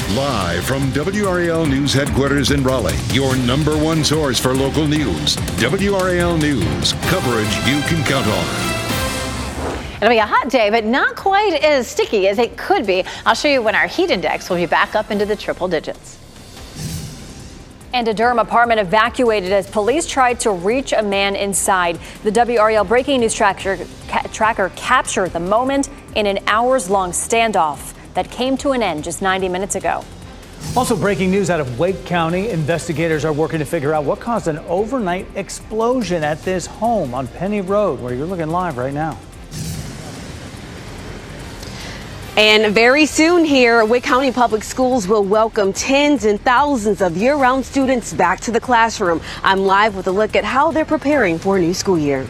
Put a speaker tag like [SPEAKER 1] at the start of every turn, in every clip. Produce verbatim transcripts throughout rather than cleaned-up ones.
[SPEAKER 1] Live from W R A L News headquarters in Raleigh, your number one source for local news. W R A L News, coverage you can count on.
[SPEAKER 2] It'll be a hot day, but not quite as sticky as it could be. I'll show you when our heat index will be back up into the triple digits.
[SPEAKER 3] And a Durham apartment evacuated as police tried to reach a man inside. The W R A L breaking news tracker, ca- tracker captured the moment in an hours-long standoff that came to an end just ninety minutes ago.
[SPEAKER 4] Also breaking news out of Wake County. Investigators are working to figure out what caused an overnight explosion at this home on Penny Road, where you're looking live right now.
[SPEAKER 5] And very soon here, Wake County Public Schools will welcome tens and thousands of year-round students back to the classroom. I'm live with a look at how they're preparing for a new school year.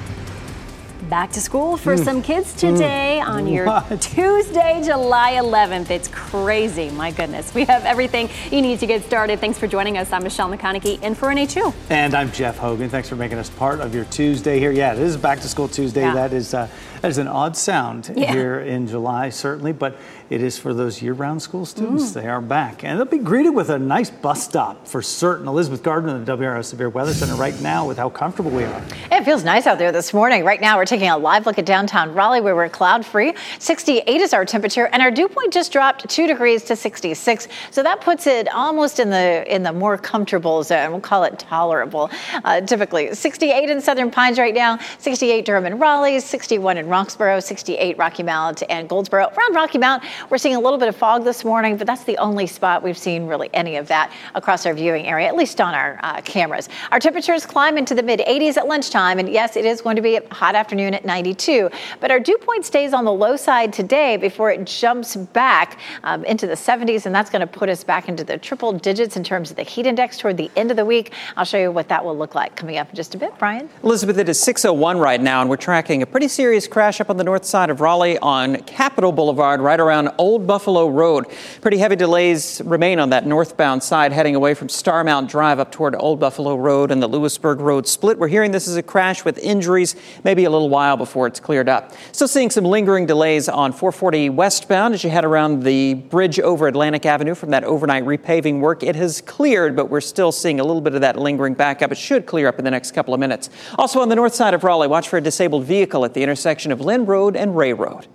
[SPEAKER 3] Back to school for mm. some kids today mm. on your
[SPEAKER 4] What?
[SPEAKER 3] Tuesday, July eleventh. It's crazy. My goodness. We have everything you need to get started. Thanks for joining us. I'm Michelle McConaughey in for N H two.
[SPEAKER 4] And I'm Jeff Hogan. Thanks for making us part of your Tuesday here. Yeah, it is back to school Tuesday.
[SPEAKER 3] Yeah.
[SPEAKER 4] That is uh, that is an odd sound
[SPEAKER 3] Yeah.
[SPEAKER 4] here in July, certainly, but it is for those year-round school students. Mm. They are back, and they'll be greeted with a nice bus stop for certain. Elizabeth Gardner in the W R L Severe Weather Center right now with how comfortable we are.
[SPEAKER 2] It feels nice out there this morning. Right now, we're taking a live look at downtown Raleigh, where we're cloud-free. sixty-eight is our temperature, and our dew point just dropped two degrees to sixty-six. So that puts it almost in the in the more comfortable zone. We'll call it tolerable. Uh, typically, sixty-eight in Southern Pines right now, sixty-eight Durham and Raleigh, sixty-one in Roxborough, sixty-eight Rocky Mount and Goldsboro. Around Rocky Mount, we're seeing a little bit of fog this morning, but that's the only spot we've seen really any of that across our viewing area, at least on our uh, cameras. Our temperatures climb into the mid eighties at lunchtime, and yes, it is going to be a hot afternoon at ninety-two, but our dew point stays on the low side today before it jumps back um, into the seventies, and that's going to put us back into the triple digits in terms of the heat index toward the end of the week. I'll show you what that will look like coming up in just a bit. Brian?
[SPEAKER 6] Elizabeth, it is six oh one right now, and we're tracking a pretty serious crash up on the north side of Raleigh on Capitol Boulevard, right around Old Buffalo Road. Pretty heavy delays remain on that northbound side heading away from Starmount Drive up toward Old Buffalo Road and the Lewisburg Road split. We're hearing this is a crash with injuries, maybe a little while before it's cleared up. Still seeing some lingering delays on four forty westbound as you head around the bridge over Atlantic Avenue from that overnight repaving work. It has cleared, but we're still seeing a little bit of that lingering backup. It should clear up in the next couple of minutes. Also on the north side of Raleigh, watch for a disabled vehicle at the intersection of Lynn Road and Ray Road.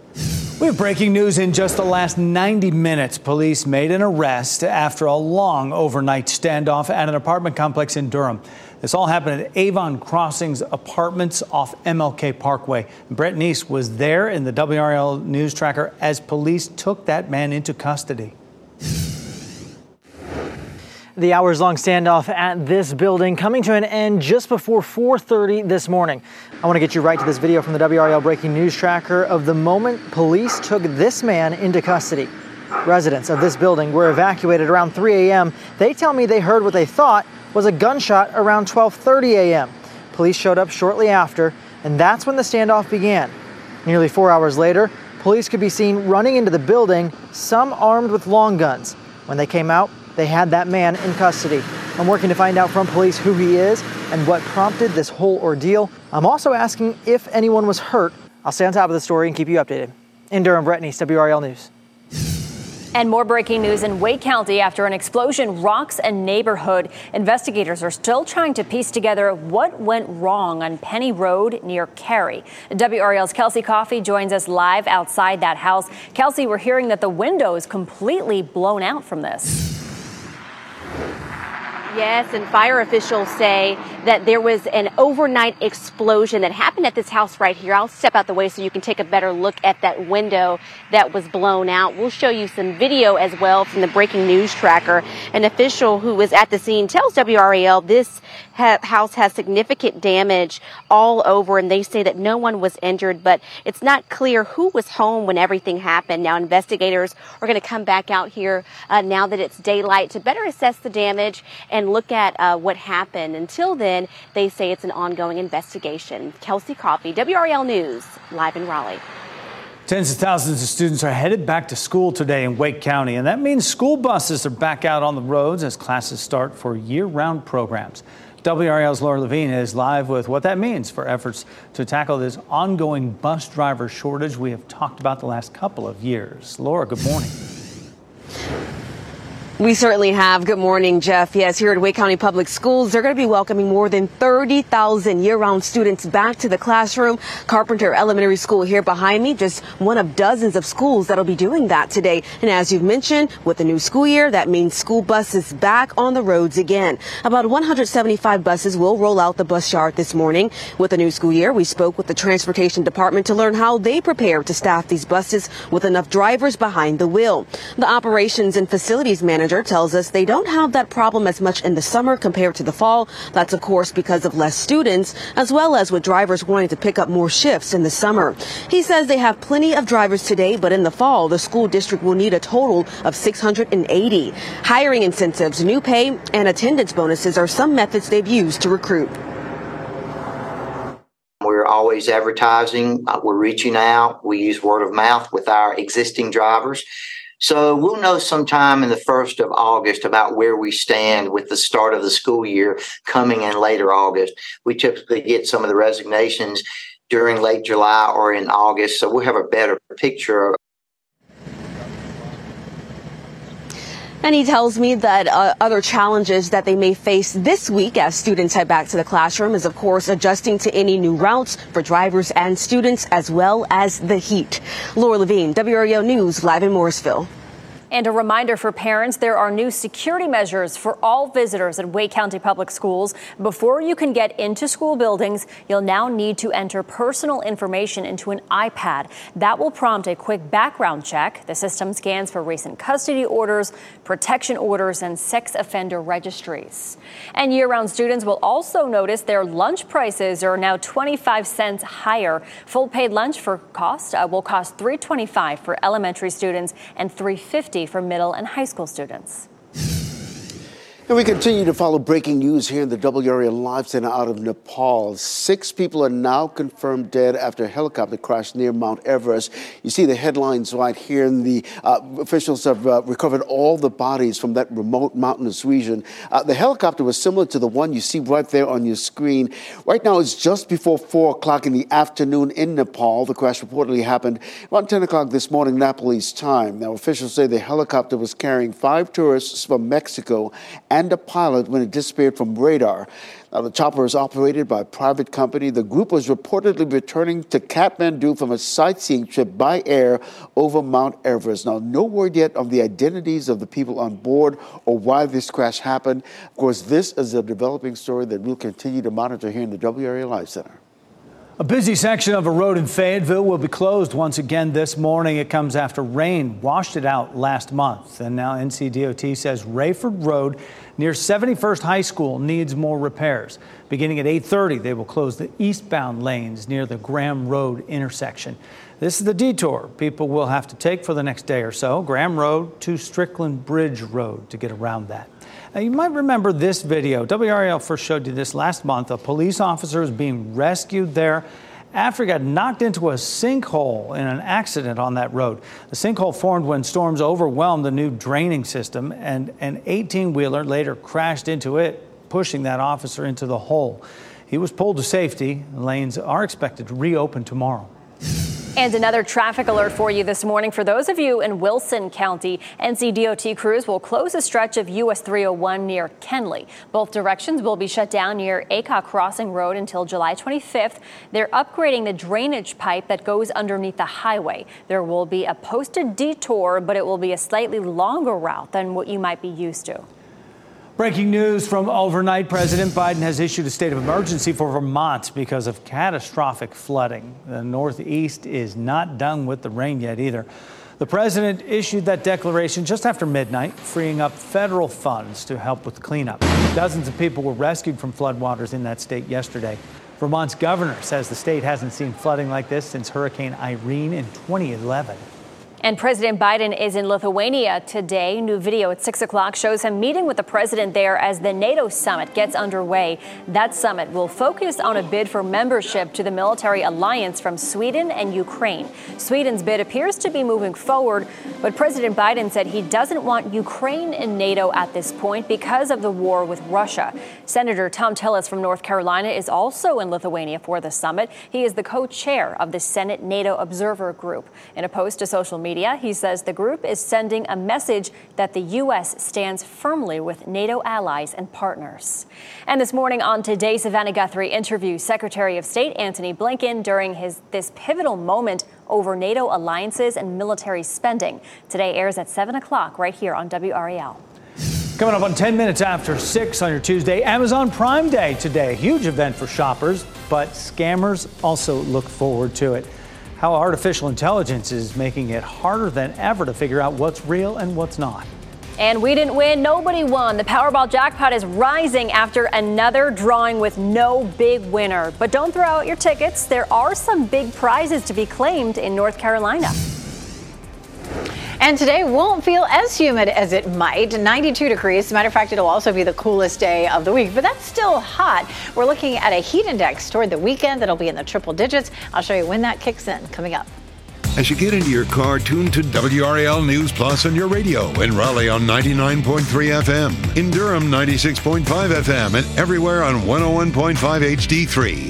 [SPEAKER 4] We have breaking news in just the last ninety minutes. Police made an arrest after a long overnight standoff at an apartment complex in Durham. This all happened at Avon Crossings Apartments off M L K Parkway. Brett Neese was there in the W R L News Tracker as police took that man into custody.
[SPEAKER 7] The hours-long standoff at this building coming to an end just before four thirty this morning. I want to get you right to this video from the W R L Breaking News Tracker of the moment police took this man into custody. Residents of this building were evacuated around three a.m. They tell me they heard what they thought was a gunshot around twelve thirty a.m. Police showed up shortly after, and that's when the standoff began. Nearly four hours later, police could be seen running into the building, some armed with long guns. When they came out, they had that man in custody. I'm working to find out from police who he is and what prompted this whole ordeal. I'm also asking if anyone was hurt. I'll stay on top of the story and keep you updated. In Durham, Brett Neese, W R L News.
[SPEAKER 3] And more breaking news in Wake County after an explosion rocks a neighborhood. Investigators are still trying to piece together what went wrong on Penny Road near Cary. W R L's Kelsey Coffey joins us live outside that house. Kelsey, we're hearing that the window is completely blown out from this.
[SPEAKER 5] Yes, and fire officials say that there was an overnight explosion that happened at this house right here. I'll step out the way so you can take a better look at that window that was blown out. We'll show you some video as well from the breaking news tracker. An official who was at the scene tells W R A L this ha- house has significant damage all over, and they say that no one was injured, but it's not clear who was home when everything happened. Now, investigators are going to come back out here uh, now that it's daylight to better assess the damage and look at uh, what happened. Until then, they say it's an ongoing investigation. Kelsey Coffey, W R A L News, live in Raleigh.
[SPEAKER 4] Tens of thousands of students are headed back to school today in Wake County, and that means school buses are back out on the roads as classes start for year-round programs. W R A L's Laura Levine is live with what that means for efforts to tackle this ongoing bus driver shortage we have talked about the last couple of years. Laura, good morning.
[SPEAKER 8] We certainly have. Good morning, Jeff. Yes, here at Wake County Public Schools, they're going to be welcoming more than thirty thousand year-round students back to the classroom. Carpenter Elementary School here behind me, just one of dozens of schools that'll be doing that today. And as you've mentioned, with the new school year, that means school buses back on the roads again. About one hundred seventy-five buses will roll out the bus yard this morning. With the new school year, we spoke with the Transportation Department to learn how they prepare to staff these buses with enough drivers behind the wheel. The Operations and Facilities Manager tells us they don't have that problem as much in the summer compared to the fall. That's, of course, because of less students, as well as with drivers wanting to pick up more shifts in the summer. He says they have plenty of drivers today, but in the fall, the school district will need a total of six hundred eighty. Hiring incentives, new pay, and attendance bonuses are some methods they've used to recruit.
[SPEAKER 9] We're always advertising. We're reaching out. We use word of mouth with our existing drivers. So we'll know sometime in the first of August about where we stand with the start of the school year coming in later August. We typically get some of the resignations during late July or in August, so we'll have a better picture of.
[SPEAKER 8] And he tells me that uh, other challenges that they may face this week as students head back to the classroom is, of course, adjusting to any new routes for drivers and students, as well as the heat. Laura Levine, W R E O News, live in Morrisville.
[SPEAKER 3] And a reminder for parents, there are new security measures for all visitors at Wake County Public Schools. Before you can get into school buildings, you'll now need to enter personal information into an iPad. That will prompt a quick background check. The system scans for recent custody orders, protection orders, and sex offender registries. And year-round students will also notice their lunch prices are now twenty-five cents higher. Full paid lunch for cost uh, will cost three dollars and twenty-five cents for elementary students and three dollars and fifty cents for middle and high school students.
[SPEAKER 10] And we continue to follow breaking news here in the W R A Live Center out of Nepal. Six people are now confirmed dead after a helicopter crashed near Mount Everest. You see the headlines right here, and the uh, officials have uh, recovered all the bodies from that remote mountainous region. Uh, the helicopter was similar to the one you see right there on your screen. Right now, it's just before four o'clock in the afternoon in Nepal. The crash reportedly happened around ten o'clock this morning, Nepalese time. Now, officials say the helicopter was carrying five tourists from Mexico and a pilot when it disappeared from radar. Now, the chopper is operated by a private company. The group was reportedly returning to Kathmandu from a sightseeing trip by air over Mount Everest. Now, no word yet on the identities of the people on board or why this crash happened. Of course, this is a developing story that we'll continue to monitor here in the W R A Live Center.
[SPEAKER 4] A busy section of a road in Fayetteville will be closed once again this morning. It comes after rain washed it out last month. And now N C D O T says Rayford Road near seventy-first High School needs more repairs. Beginning at eight thirty, they will close the eastbound lanes near the Graham Road intersection. This is the detour people will have to take for the next day or so. Graham Road to Strickland Bridge Road to get around that. Now, you might remember this video. W R A L first showed you this last month. A police officer is being rescued there after he got knocked into a sinkhole in an accident on that road. The sinkhole formed when storms overwhelmed the new draining system, and an eighteen-wheeler later crashed into it, pushing that officer into the hole. He was pulled to safety. Lanes are expected to reopen tomorrow.
[SPEAKER 3] And another traffic alert for you this morning. For those of you in Wilson County, N C D O T crews will close a stretch of U S three oh one near Kenley. Both directions will be shut down near Aycock Crossing Road until July twenty-fifth. They're upgrading the drainage pipe that goes underneath the highway. There will be a posted detour, but it will be a slightly longer route than what you might be used to.
[SPEAKER 4] Breaking news from overnight. President Biden has issued a state of emergency for Vermont because of catastrophic flooding. The Northeast is not done with the rain yet either. The president issued that declaration just after midnight, freeing up federal funds to help with the cleanup. Dozens of people were rescued from floodwaters in that state yesterday. Vermont's governor says the state hasn't seen flooding like this since Hurricane Irene in twenty eleven.
[SPEAKER 3] And President Biden is in Lithuania today. New video at six o'clock shows him meeting with the president there as the NATO summit gets underway. That summit will focus on a bid for membership to the military alliance from Sweden and Ukraine. Sweden's bid appears to be moving forward, but President Biden said he doesn't want Ukraine in NATO at this point because of the war with Russia. Senator Tom Tillis from North Carolina is also in Lithuania for the summit. He is the co-chair of the Senate NATO Observer Group. In a post to social media, media. He says the group is sending a message that the U S stands firmly with NATO allies and partners. And this morning on Today, Savannah Guthrie interviews Secretary of State Antony Blinken during his this pivotal moment over NATO alliances and military spending. Today airs at seven o'clock right here on W R A L.
[SPEAKER 4] Coming up on ten minutes after six on your Tuesday, Amazon Prime Day today. Huge event for shoppers, but scammers also look forward to it. How artificial intelligence is making it harder than ever to figure out what's real and what's not.
[SPEAKER 3] And we didn't win. Nobody won. The Powerball jackpot is rising after another drawing with no big winner. But don't throw out your tickets. There are some big prizes to be claimed in North Carolina.
[SPEAKER 2] And today won't feel as humid as it might. ninety-two degrees. As a matter of fact, it'll also be the coolest day of the week, but that's still hot. We're looking at a heat index toward the weekend that'll be in the triple digits. I'll show you when that kicks in coming up.
[SPEAKER 1] As you get into your car, tune to W R A L News Plus on your radio. In Raleigh on ninety-nine point three F M. In Durham, ninety-six point five F M. And everywhere on one oh one point five H D three.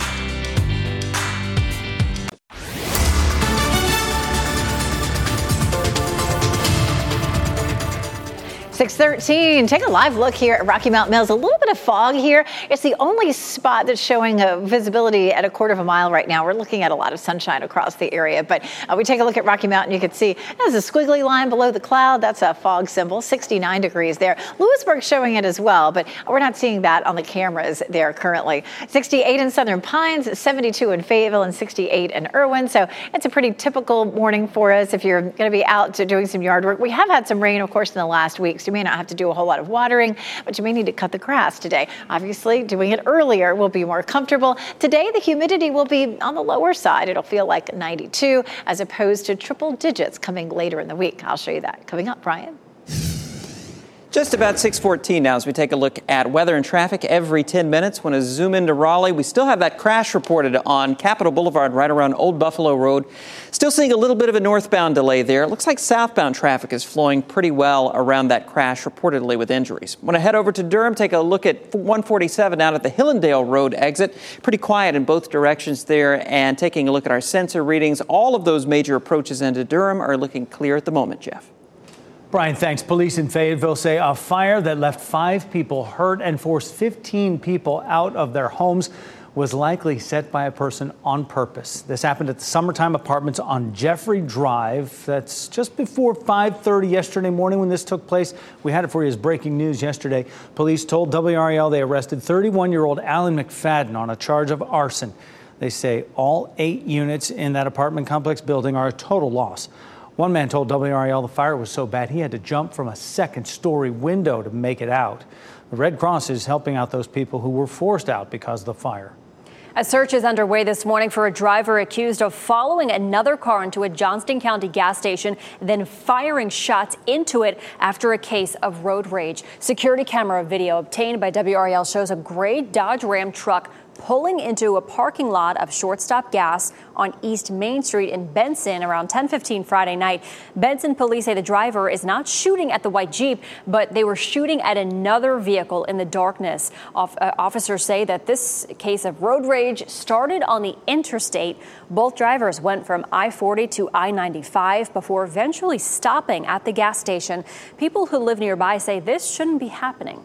[SPEAKER 2] six thirteen, take a live look here at Rocky Mount Mills. A little bit of fog here. It's the only spot that's showing a visibility at a quarter of a mile right now. We're looking at a lot of sunshine across the area, but uh, we take a look at Rocky Mountain. You can see there's a squiggly line below the cloud. That's a fog symbol, sixty-nine degrees there. Lewisburg showing it as well, but we're not seeing that on the cameras there currently. sixty-eight in Southern Pines, seventy-two in Fayetteville, and sixty-eight in Irwin. So it's a pretty typical morning for us if you're going to be out doing some yard work. We have had some rain, of course, in the last week. You may not have to do a whole lot of watering, but you may need to cut the grass today. Obviously, doing it earlier will be more comfortable. Today, the humidity will be on the lower side. It'll feel like ninety-two as opposed to triple digits coming later in the week. I'll show you that coming up, Brian.
[SPEAKER 6] Just about six fourteen now as we take a look at weather and traffic every ten minutes. Want to zoom into Raleigh. We still have that crash reported on Capitol Boulevard right around Old Buffalo Road. Still seeing a little bit of a northbound delay there. It looks like southbound traffic is flowing pretty well around that crash, reportedly with injuries. Want to head over to Durham, take a look at one forty-seven out at the Hillendale Road exit. Pretty quiet in both directions there. And taking a look at our sensor readings, all of those major approaches into Durham are looking clear at the moment, Jeff.
[SPEAKER 4] Brian, thanks. Police in Fayetteville say a fire that left five people hurt and forced fifteen people out of their homes was likely set by a person on purpose. This happened at the Summertime Apartments on Jeffrey Drive. That's just before five thirty yesterday morning when this took place. We had it for you as breaking news yesterday. Police told W R A L they arrested thirty-one-year-old Alan McFadden on a charge of arson. They say all eight units in that apartment complex building are a total loss. One man told W R A L the fire was so bad he had to jump from a second-story window to make it out. The Red Cross is helping out those people who were forced out because of the fire.
[SPEAKER 3] A search is underway this morning for a driver accused of following another car into a Johnston County gas station, then firing shots into it after a case of road rage. Security camera video obtained by W R A L shows a gray Dodge Ram truck pulling into a parking lot of Shortstop Gas on East Main Street in Benson around ten fifteen Friday night. Benson police say the driver is not shooting at the white Jeep, but they were shooting at another vehicle in the darkness. Off, uh, officers say that this case of road rage started on the interstate. Both drivers went from I forty to I ninety-five before eventually stopping at the gas station. People who live nearby say this shouldn't be happening.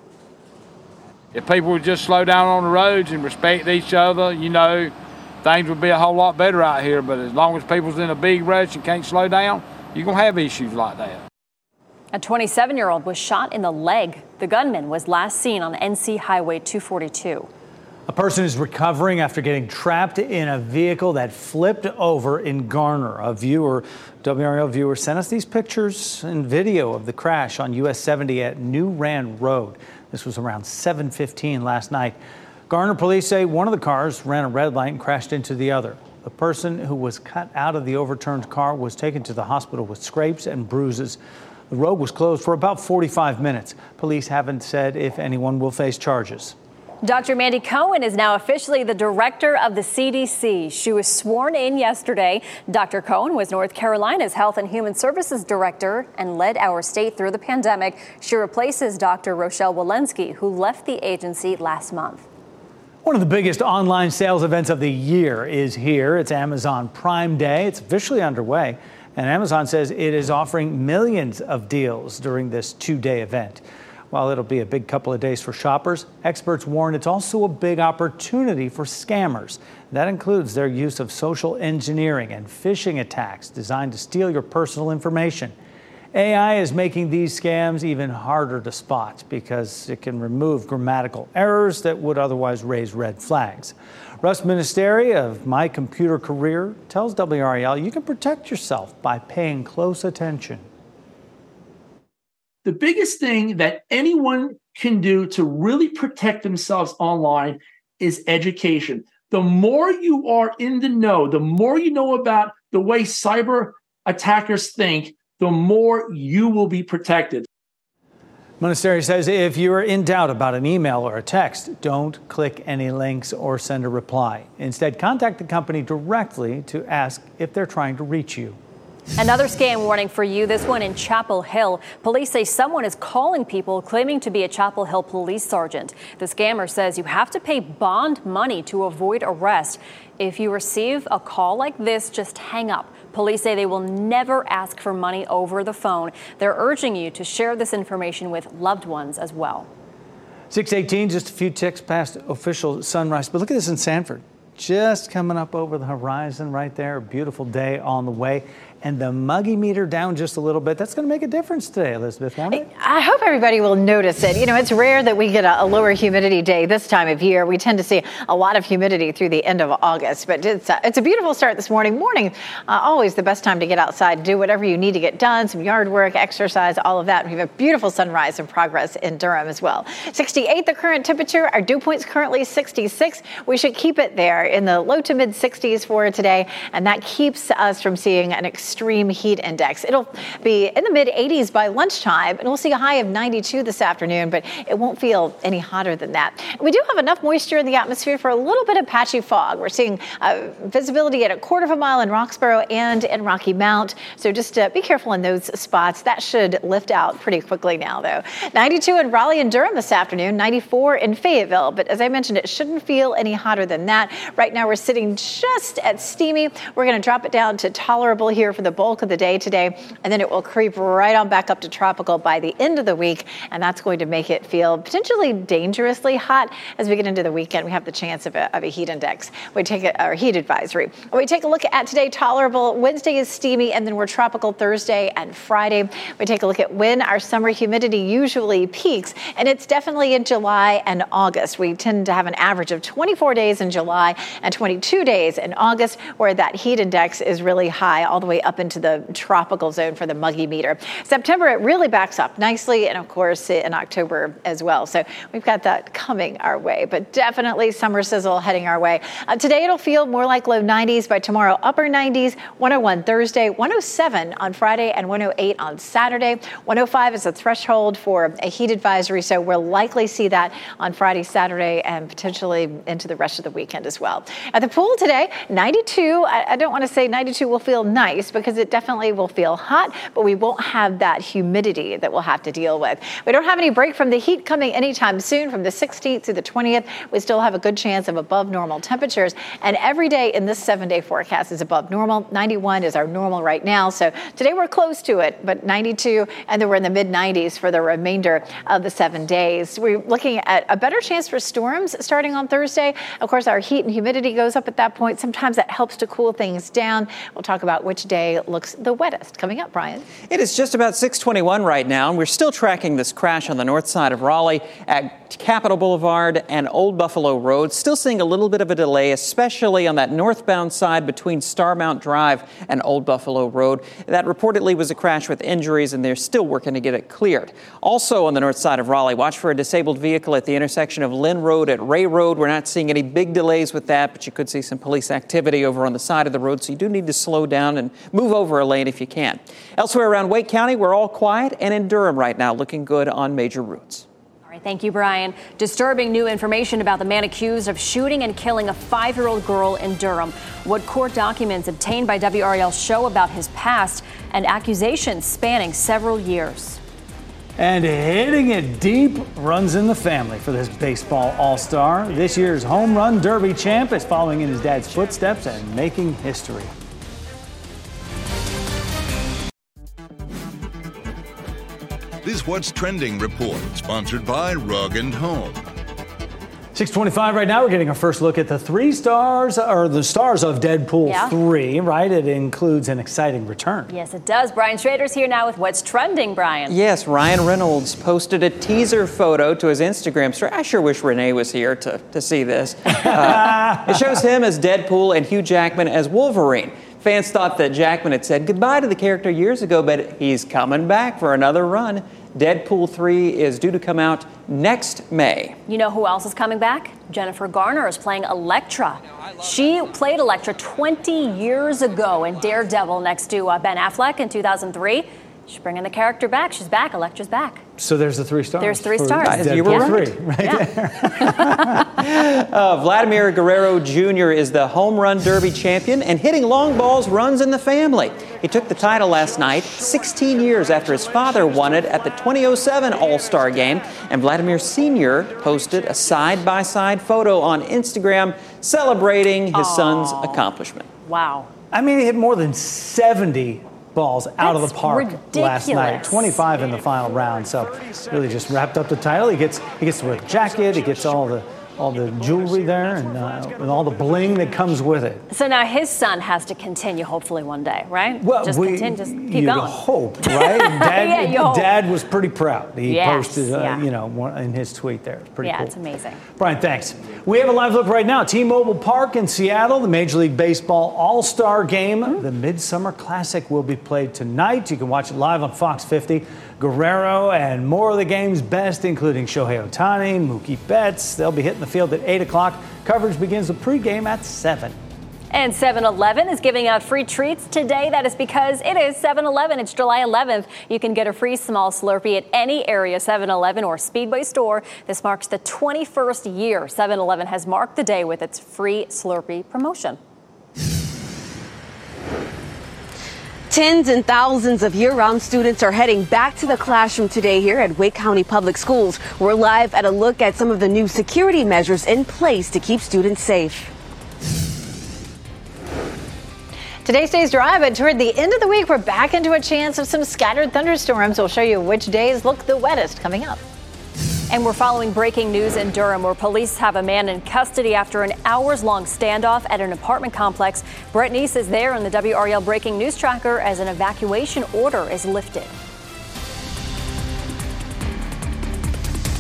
[SPEAKER 11] If people would just slow down on the roads and respect each other, you know, things would be a whole lot better out here. But as long as people's in a big rush and can't slow down, you're going to have issues like that.
[SPEAKER 3] A twenty-seven-year-old was shot in the leg. The gunman was last seen on N C Highway two forty-two.
[SPEAKER 4] A person is recovering after getting trapped in a vehicle that flipped over in Garner. A viewer, W R A L viewer, sent us these pictures and video of the crash on U S seventy at New Rand Road. This was around seven fifteen last night. Garner police say one of the cars ran a red light and crashed into the other. The person who was cut out of the overturned car was taken to the hospital with scrapes and bruises. The road was closed for about forty-five minutes. Police haven't said if anyone will face charges.
[SPEAKER 3] Doctor Mandy Cohen is now officially the director of the C D C. She was sworn in yesterday. Doctor Cohen was North Carolina's Health and Human Services Director and led our state through the pandemic. She replaces Doctor Rochelle Walensky, who left the agency last month.
[SPEAKER 4] One of the biggest online sales events of the year is here. It's Amazon Prime Day. It's officially underway. And Amazon says it is offering millions of deals during this two-day event. While it'll be a big couple of days for shoppers, experts warn it's also a big opportunity for scammers. That includes their use of social engineering and phishing attacks designed to steal your personal information. A I is making these scams even harder to spot because it can remove grammatical errors that would otherwise raise red flags. Russ Ministeri of My Computer Career tells W R A L you can protect yourself by paying close attention.
[SPEAKER 12] The biggest thing that anyone can do to really protect themselves online is education. The more you are in the know, the more you know about the way cyber attackers think, the more you will be protected.
[SPEAKER 4] Ministeri says if you are in doubt about an email or a text, don't click any links or send a reply. Instead, contact the company directly to ask if they're trying to reach you.
[SPEAKER 3] Another scam warning for you, this one in Chapel Hill. Police say someone is calling people claiming to be a Chapel Hill police sergeant. The scammer says you have to pay bond money to avoid arrest. If you receive a call like this, just hang up. Police say they will never ask for money over the phone. They're urging you to share this information with loved ones as well.
[SPEAKER 4] six eighteen, just a few ticks past official sunrise. But look at this in Sanford. Just coming up over the horizon right there. A beautiful day on the way. And the muggy meter down just a little bit. That's going to make a difference today, Elizabeth, won't it?
[SPEAKER 2] I hope everybody will notice it. You know, it's rare that we get a, a lower humidity day this time of year. We tend to see a lot of humidity through the end of August. But it's a, it's a beautiful start this morning. Morning, uh, always the best time to get outside, do whatever you need to get done, some yard work, exercise, all of that. We have a beautiful sunrise in progress in Durham as well. sixty-eight the current temperature. Our dew point's currently sixty-six. We should keep it there in the low to mid sixties for today. And that keeps us from seeing an extreme extreme heat index. It'll be in the mid eighties by lunchtime, and we'll see a high of ninety-two this afternoon, but it won't feel any hotter than that. We do have enough moisture in the atmosphere for a little bit of patchy fog. We're seeing uh, visibility at a quarter of a mile in Roxborough and in Rocky Mount, so just uh, be careful in those spots. That should lift out pretty quickly now, though. ninety-two in Raleigh and Durham this afternoon, ninety-four in Fayetteville, but as I mentioned, it shouldn't feel any hotter than that. Right now, we're sitting just at steamy. We're going to drop it down to tolerable here for the bulk of the day today, and then it will creep right on back up to tropical by the end of the week, and that's going to make it feel potentially dangerously hot as we get into the weekend. We have the chance of a, of a heat index. We take a, our heat advisory. We take a look at today, tolerable. Wednesday is steamy, and then we're tropical Thursday and Friday. We take a look at when our summer humidity usually peaks, and it's definitely in July and August. We tend to have an average of twenty-four days in July and twenty-two days in August, where that heat index is really high, all the way up into the tropical zone for the muggy meter. September, it really backs up nicely, and of course in October as well. So we've got that coming our way, but definitely summer sizzle heading our way. Uh, today it'll feel more like low nineties. By tomorrow, upper nineties, one oh one Thursday, one oh seven on Friday, and one oh eight on Saturday. one oh five is a threshold for a heat advisory, so we'll likely see that on Friday, Saturday, and potentially into the rest of the weekend as well. At the pool today, ninety-two. I, I don't want to say ninety-two will feel nice because it definitely will feel hot, but we won't have that humidity that we'll have to deal with. We don't have any break from the heat coming anytime soon. From the sixteenth through the twentieth, we still have a good chance of above normal temperatures, and every day in this seven-day forecast is above normal. ninety-one is our normal right now, so today we're close to it, but ninety-two, and then we're in the mid nineties for the remainder of the seven days. We're looking at a better chance for storms starting on Thursday. Of course, our heat and humidity goes up at that point. Sometimes that helps to cool things down. We'll talk about which day looks the wettest coming up, Brian.
[SPEAKER 6] It is just about six twenty-one right now, and we're still tracking this crash on the north side of Raleigh at Capitol Boulevard and Old Buffalo Road. Still seeing a little bit of a delay, especially on that northbound side between Starmount Drive and Old Buffalo Road. That reportedly was a crash with injuries, and they're still working to get it cleared. Also on the north side of Raleigh, watch for a disabled vehicle at the intersection of Lynn Road at Ray Road. We're not seeing any big delays with that, but you could see some police activity over on the side of the road, so you do need to slow down and move over a lane if you can. Elsewhere around Wake County, we're all quiet, and in Durham right now, looking good on major routes.
[SPEAKER 3] All right, thank you, Brian. Disturbing new information about the man accused of shooting and killing a five-year-old girl in Durham. What court documents obtained by W R A L show about his past and accusations spanning several years.
[SPEAKER 4] And hitting it deep runs in the family for this baseball all-star. This year's home run derby champ is following in his dad's footsteps and making history.
[SPEAKER 1] What's Trending report, sponsored by Rug and Home.
[SPEAKER 4] six twenty-five right now. We're getting our first look at the three stars, or the stars of Deadpool
[SPEAKER 3] Yeah.
[SPEAKER 4] three, right? It includes an exciting return.
[SPEAKER 3] Yes, it does. Brian Schrader's here now with What's Trending, Brian.
[SPEAKER 6] Yes, Ryan Reynolds posted a teaser photo to his Instagram story. I sure wish Renee was here to, to see this. Uh, it shows him as Deadpool and Hugh Jackman as Wolverine. Fans thought that Jackman had said goodbye to the character years ago, but he's coming back for another run. Deadpool three is due to come out next May.
[SPEAKER 3] You know who else is coming back? Jennifer Garner is playing Elektra. She played Elektra twenty years ago in Daredevil next to uh, Ben Affleck in two thousand three. She's bringing the character back. She's back. Elektra's back.
[SPEAKER 4] So there's the three stars.
[SPEAKER 3] There's three
[SPEAKER 4] for
[SPEAKER 3] stars.
[SPEAKER 4] Deadpool
[SPEAKER 6] You were right.
[SPEAKER 4] three, right
[SPEAKER 3] Yeah.
[SPEAKER 4] there.
[SPEAKER 6] Uh, Vladimir Guerrero Junior is the home run derby champion, and hitting long balls runs in the family. He took the title last night, sixteen years after his father won it at the twenty oh seven All-Star Game. And Vladimir Senior posted a side-by-side photo on Instagram celebrating his
[SPEAKER 3] Aww.
[SPEAKER 6] son's accomplishment.
[SPEAKER 3] Wow.
[SPEAKER 4] I mean, he hit more than seventy balls out of
[SPEAKER 3] That's
[SPEAKER 4] the park last night.
[SPEAKER 3] ridiculous.
[SPEAKER 4] twenty-five in the final round. So really just wrapped up the title. He gets he gets to wear the jacket. He gets all the all the jewelry there and, uh, and all the bling that comes with it.
[SPEAKER 3] So now his son has to continue, hopefully one day, right?
[SPEAKER 4] Well,
[SPEAKER 3] just
[SPEAKER 4] we,
[SPEAKER 3] continue, just keep
[SPEAKER 4] you'd
[SPEAKER 3] going.
[SPEAKER 4] hope, right? Dad,
[SPEAKER 3] Yeah, you hope.
[SPEAKER 4] Dad was pretty proud. He
[SPEAKER 3] Yes,
[SPEAKER 4] posted, uh,
[SPEAKER 3] yeah.
[SPEAKER 4] you know, one, in his tweet there. It's pretty
[SPEAKER 3] Yeah,
[SPEAKER 4] cool.
[SPEAKER 3] it's amazing.
[SPEAKER 4] Brian, thanks. We have a live look right now. T-Mobile Park in Seattle, the Major League Baseball All-Star Game.
[SPEAKER 3] Mm-hmm.
[SPEAKER 4] The Midsummer Classic will be played tonight. You can watch it live on Fox fifty. Guerrero and more of the game's best, including Shohei Ohtani, Mookie Betts. They'll be hitting the field at eight o'clock. Coverage begins the pregame at seven.
[SPEAKER 3] And seven eleven is giving out free treats today. That is because it is seven eleven. It's July eleventh. You can get a free small Slurpee at any area seven eleven or Speedway store. This marks the twenty-first year seven eleven has marked the day with its free Slurpee promotion.
[SPEAKER 8] Tens and thousands of year-round students are heading back to the classroom today here at Wake County Public Schools. We're live at a look at some of the new security measures in place to keep students safe.
[SPEAKER 2] Today stays dry, but toward the end of the week, we're back into a chance of some scattered thunderstorms. We'll show you which days look the wettest coming up.
[SPEAKER 3] And we're following breaking news in Durham, where police have a man in custody after an hours-long standoff at an apartment complex. Brett Neese is there in the W R A L Breaking News Tracker as an evacuation order is lifted.